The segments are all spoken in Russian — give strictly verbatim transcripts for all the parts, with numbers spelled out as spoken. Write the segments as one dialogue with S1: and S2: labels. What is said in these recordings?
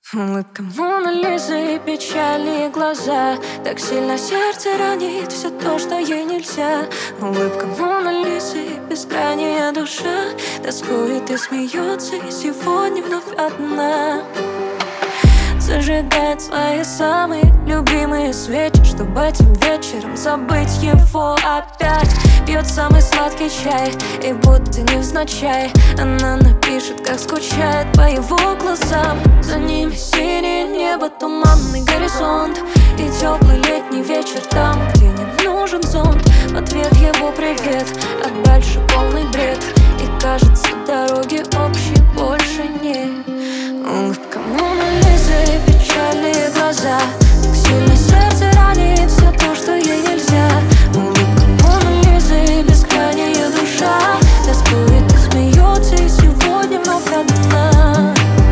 S1: Улыбка Моны Лизы и печальные глаза. Так сильно сердце ранит все то, что ей нельзя. Улыбка Моны Лизы и бескрайняя душа тоскует и смеется, и сегодня вновь одна. Зажигает свои самые любимые свечи, чтобы этим вечером забыть его опять. Пьет самый сладкий чай, и будто невзначай она напишет, как скучает по его глазам. За ними синее небо, туманный горизонт и теплый летний вечер там, где не нужен зонт. В ответ его привет, а дальше полный бред. И кажется, дороги общей больше нет. Улыбка Моны Лизы и печальные глаза. Так сильно сердце ранит все то, что ей нельзя. Улыбка Моны Лизы и бескрайняя душа тоскует и смеется, и сегодня вновь одна.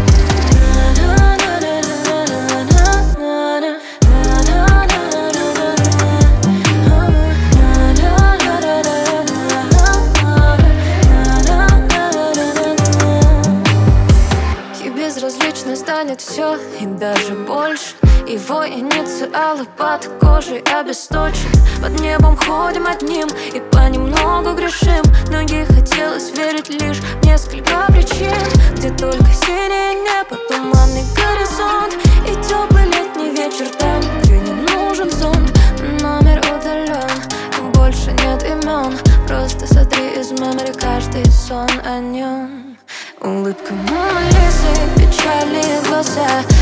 S1: Безразлично станет все и даже больше. Его инициалы под кожей обесточены. Под небом ходим одним и понемногу грешим. Многие хотелось верить лишь в несколько причин, где только синее небо, туманный горизонт и теплый летний вечер там, где не нужен зонт. Номер удален, больше нет имен. Просто сотри из мемори каждый сон о нем. Улыбка Моны Лизы, печальные глаза.